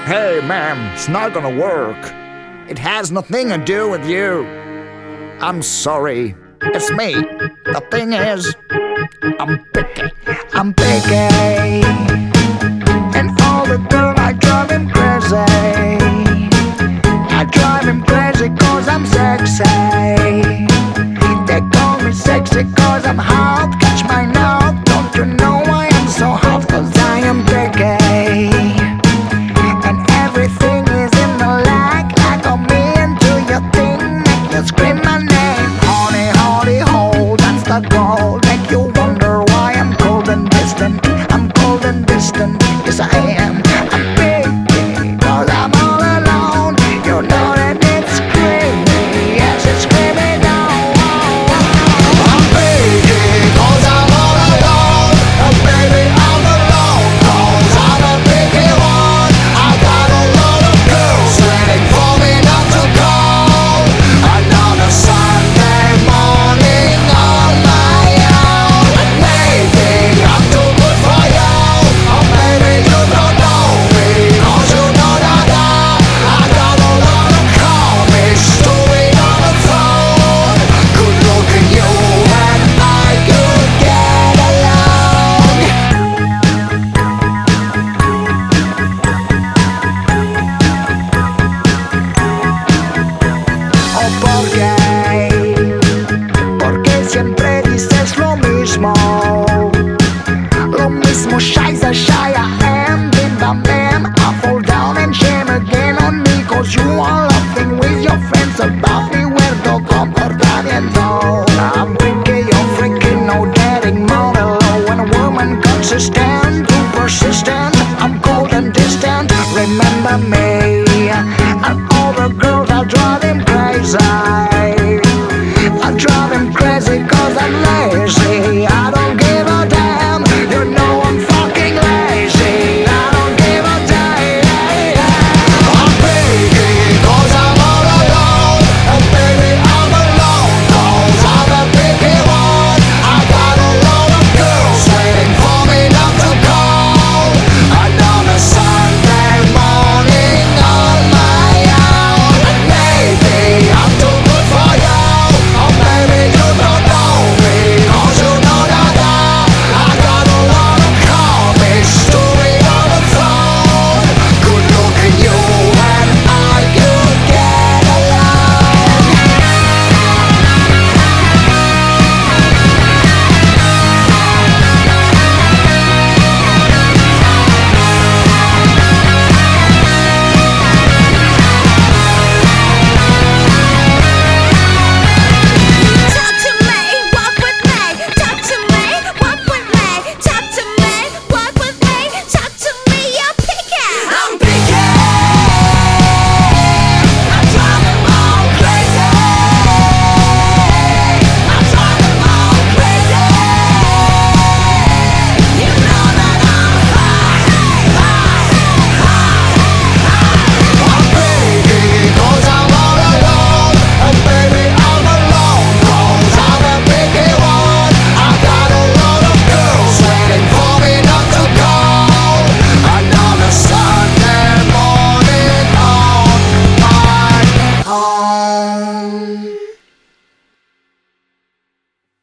Hey, ma'am, it's not gonna work. It has nothing to do with you. I'm sorry. It's me. The thing is, I'm picky. I'm picky. And all the girls, I drive him crazy. I drive him crazy cause I'm sexy. They call me sexy cause I'm hot. Catch my nose. Don't you know I am so hot? Cause I am picky. And everything is in the like on me into your thing. Make you scream my name. Honey, honey, hold, that's the goal. Make you wonder why I'm cold and distant. I'm cold and distant, yes I am.